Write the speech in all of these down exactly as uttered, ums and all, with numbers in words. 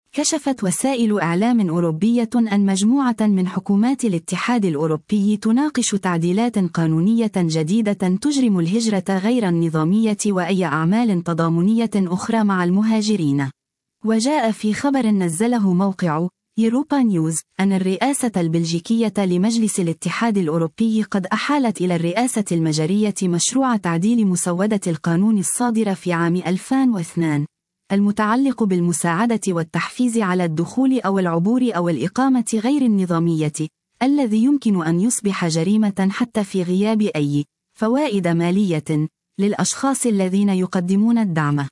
كشفت وسائل إعلام أوروبية أن مجموعة من حكومات الاتحاد الأوروبي تناقش تعديلات قانونية جديدة تجرم الهجرة غير النظامية وأي أعمال تضامنية أخرى مع المهاجرين. وجاء في خبر نزله موقع يوروبا نيوز أن الرئاسة البلجيكية لمجلس الاتحاد الأوروبي قد أحالت إلى الرئاسة المجرية مشروع تعديل مسودة القانون الصادر في عام ألفين واثنين المتعلق بالمساعدة والتحفيز على الدخول أو العبور أو الإقامة غير النظامية، الذي يمكن أن يصبح جريمة حتى في غياب أي فوائد مالية للأشخاص الذين يقدمون الدعم.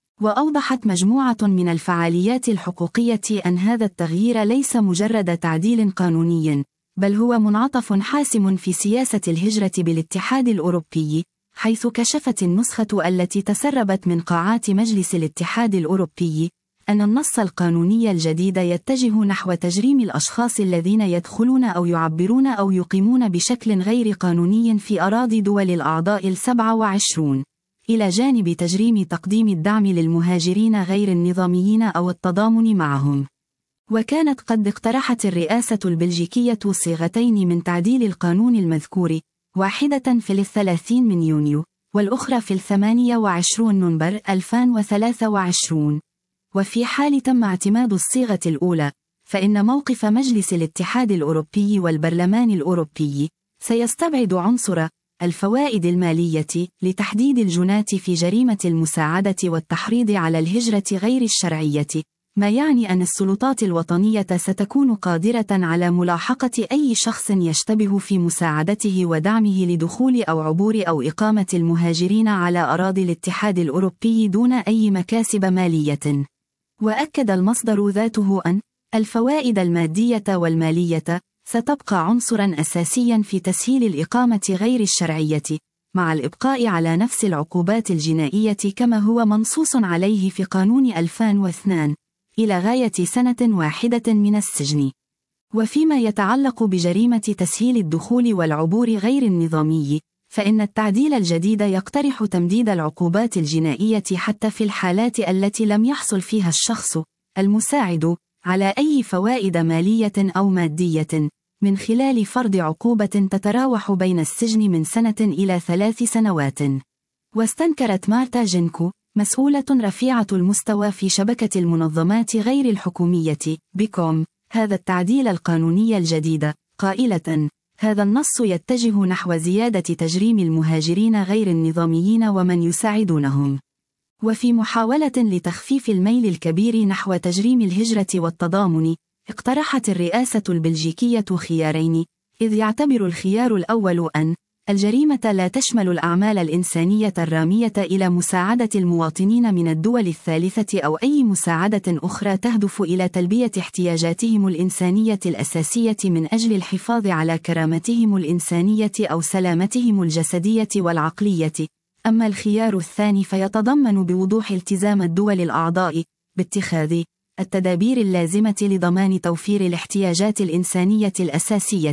وأوضحت مجموعة من الفعاليات الحقوقية أن هذا التغيير ليس مجرد تعديل قانوني، بل هو منعطف حاسم في سياسة الهجرة بالاتحاد الأوروبي، حيث كشفت النسخة التي تسربت من قاعات مجلس الاتحاد الأوروبي أن النص القانوني الجديد يتجه نحو تجريم الأشخاص الذين يدخلون أو يعبرون أو يقيمون بشكل غير قانوني في أراضي دول الأعضاء السبع وعشرون، إلى جانب تجريم تقديم الدعم للمهاجرين غير النظاميين أو التضامن معهم. وكانت قد اقترحت الرئاسة البلجيكية صيغتين من تعديل القانون المذكور، واحدة في الثلاثين من يونيو والأخرى في الثمانية وعشرون نوفمبر ألفين وثلاثة وعشرين. وفي حال تم اعتماد الصيغة الأولى، فإن موقف مجلس الاتحاد الأوروبي والبرلمان الأوروبي سيستبعد عنصر الفوائد المالية لتحديد الجنات في جريمة المساعدة والتحريض على الهجرة غير الشرعية، ما يعني أن السلطات الوطنية ستكون قادرة على ملاحقة أي شخص يشتبه في مساعدته ودعمه لدخول أو عبور أو إقامة المهاجرين على أراضي الاتحاد الأوروبي دون أي مكاسب مالية. وأكد المصدر ذاته أن الفوائد المادية والمالية ستبقى عنصراً أساسياً في تسهيل الإقامة غير الشرعية، مع الإبقاء على نفس العقوبات الجنائية كما هو منصوص عليه في قانون ألفين واثنين، إلى غاية سنة واحدة من السجن. وفيما يتعلق بجريمة تسهيل الدخول والعبور غير النظامي، فإن التعديل الجديد يقترح تمديد العقوبات الجنائية حتى في الحالات التي لم يحصل فيها الشخص المساعد على أي فوائد مالية أو مادية، من خلال فرض عقوبة تتراوح بين السجن من سنة إلى ثلاث سنوات. واستنكرت مارتا جينكو، مسؤولة رفيعة المستوى في شبكة المنظمات غير الحكومية بيكوم، هذا التعديل القانوني الجديد، قائلة: هذا النص يتجه نحو زيادة تجريم المهاجرين غير النظاميين ومن يساعدونهم. وفي محاولة لتخفيف الميل الكبير نحو تجريم الهجرة والتضامن، اقترحت الرئاسة البلجيكية خيارين، إذ يعتبر الخيار الأول أن الجريمة لا تشمل الأعمال الإنسانية الرامية إلى مساعدة المواطنين من الدول الثالثة أو أي مساعدة أخرى تهدف إلى تلبية احتياجاتهم الإنسانية الأساسية من أجل الحفاظ على كرامتهم الإنسانية أو سلامتهم الجسدية والعقلية. أما الخيار الثاني فيتضمن بوضوح التزام الدول الأعضاء باتخاذ التدابير اللازمة لضمان توفير الاحتياجات الإنسانية الأساسية.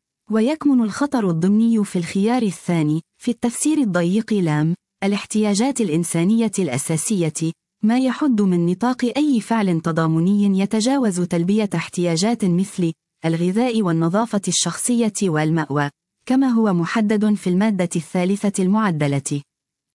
ويكمن الخطر الضمني في الخيار الثاني في التفسير الضيق لام الاحتياجات الإنسانية الأساسية، ما يحد من نطاق أي فعل تضامني يتجاوز تلبية احتياجات مثل الغذاء والنظافة الشخصية والمأوى، كما هو محدد في المادة الثالثة المعدلة.